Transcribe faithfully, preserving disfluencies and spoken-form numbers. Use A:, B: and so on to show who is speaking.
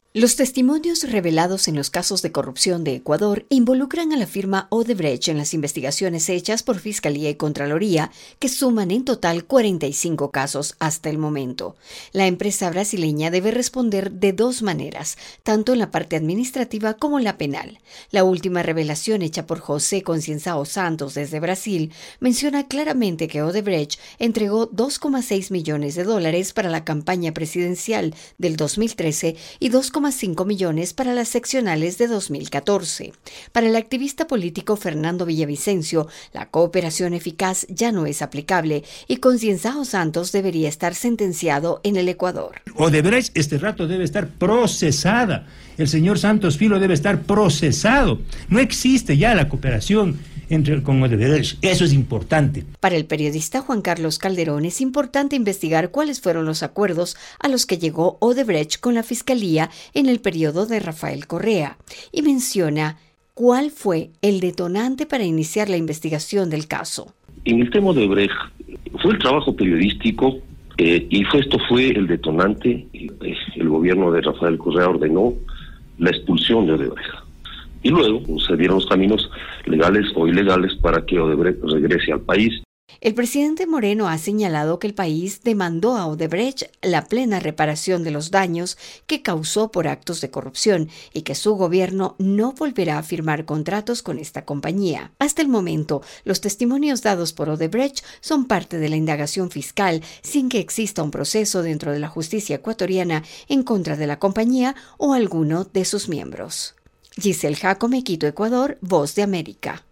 A: Los testimonios revelados en los casos de corrupción de Ecuador involucran a la firma Odebrecht en las investigaciones hechas por Fiscalía y Contraloría, que suman en total cuarenta y cinco casos hasta el momento. La empresa brasileña debe responder de dos maneras, tanto en la parte administrativa como en la penal. La última revelación hecha por José Concienzao Santos desde Brasil menciona claramente que Odebrecht entregó dos coma seis millones de dólares para la campaña presidencial del dos mil trece y dos coma cinco millones para las seccionales de dos mil catorce. Para el activista político Fernando Villavicencio, la cooperación eficaz ya no es aplicable y Concienzao Santos debería estar sentenciado en el Ecuador.
B: Odebrecht este rato debe estar procesada. El señor Santos Filo debe estar procesado. No existe ya la cooperación entre con Odebrecht. Eso es importante.
A: Para el periodista Juan Carlos Calderón es importante investigar cuáles fueron los acuerdos a los que llegó Odebrecht con la Fiscalía en el periodo de Rafael Correa, y menciona cuál fue el detonante para iniciar la investigación del caso.
C: En el tema de Odebrecht fue el trabajo periodístico eh, y fue, esto fue el detonante. Eh, el gobierno de Rafael Correa ordenó la expulsión de Odebrecht. Y luego se dieron los caminos legales o ilegales para que Odebrecht regrese al país.
A: El presidente Moreno ha señalado que el país demandó a Odebrecht la plena reparación de los daños que causó por actos de corrupción y que su gobierno no volverá a firmar contratos con esta compañía. Hasta el momento, los testimonios dados por Odebrecht son parte de la indagación fiscal sin que exista un proceso dentro de la justicia ecuatoriana en contra de la compañía o alguno de sus miembros. Giselle Jacome, Quito, Ecuador, Voz de América.